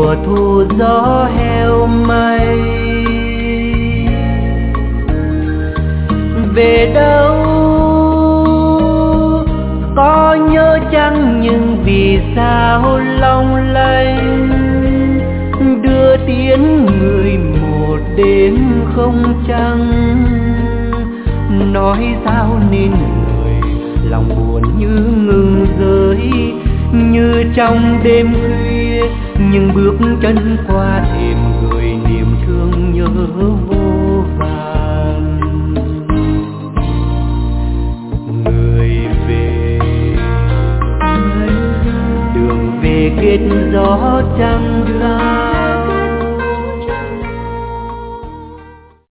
mùa thu gió heo may. Về đâu có nhớ chăng, nhưng vì sao long lanh đưa tiến người một đêm không trăng. Nói sao nên lời lòng buồn như ngừng rơi, như trong đêm khuya những bước chân qua thềm gửi niềm thương nhớ vô vàn. Người về đường về kết gió trăng,